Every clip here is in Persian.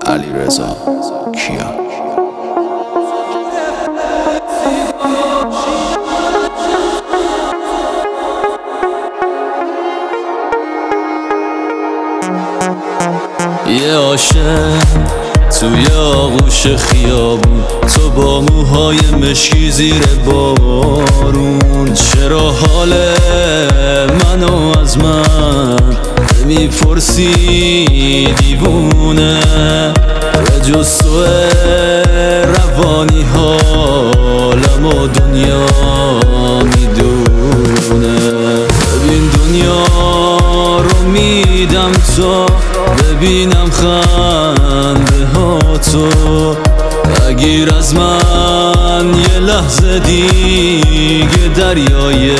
علیرضا کیا. یه عاشق توی آغوش خیابون، تو با موهای مشکی زیر بارون. چرا حال منو از من میپرسی دیوونه؟ به جز تو روانی حالم و دنیا میدونه. ببین دنیا رو میدم تا ببینم خنده ها تو. بگیر از من یه لحظه دیگه دریای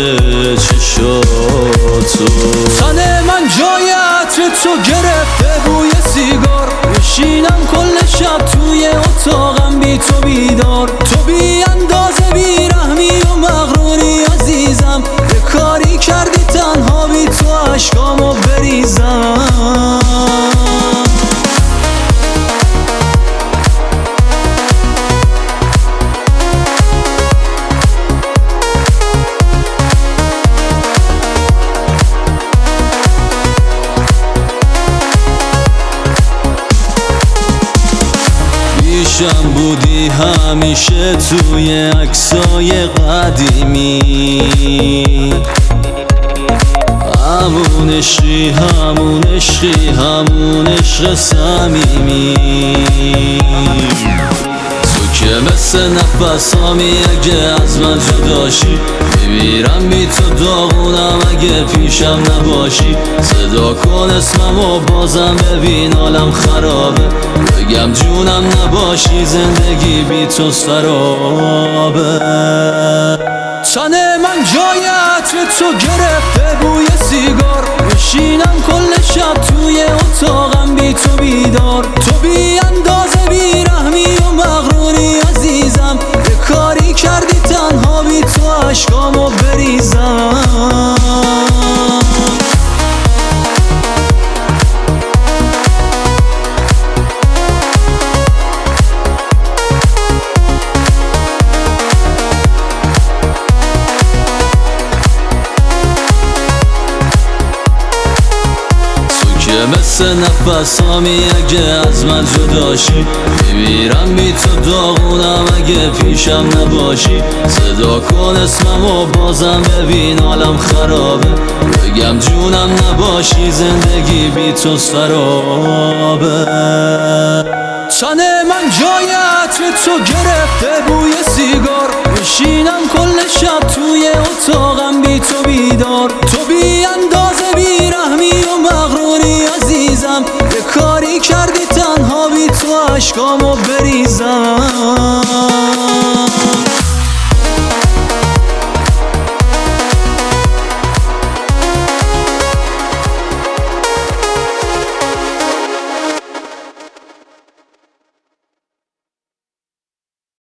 چشاتو. تن من جای عطر تو گرفته بوی سیگار، میشینم کل شب توی اتاقم بی تو بیدار. تو بی اندازه بیرحمی و مغروری عزیزم، یه کاری کردی تنها بی تو عشقامو بریزم. پیشم بودی همیشه توی عکسای قدیمی، همون عشقی همون عشقی همون عشق صمیمی. تو که مثل نفسامی اگه از من جداشی، میمیرم بی تو داغونم اگه پیشم نباشی. صدا کن اسمم و بازم ببین حالم خرابه، بگم جونم نباشی زندگی بی تو سرابه. تن من جای عطر تو گرفته بوی سیگار، میشینم کل شب توی اتاقم بی تو بیدار. تو بی اندازه بیرحمی و مغروری عزیزم، یه کاری کردی تنها بی تو عشقامو بریزم. مثل نفسامی اگه از من جداشی، میمیرم بی تو داغونم اگه پیشم نباشی. صدا کن اسمم و بازم ببین حالم خرابه، بگم جونم نباشی زندگی بی تو سرابه. تن من جای عطر تو گرفته بوی سیگار، میشینم کل شب توی اتاقم بی تو بیدار. تو بی اندازه بیرحمی و مغروری عزیزم، یه کاری کردی تنها بی تو عشقامو بریزم.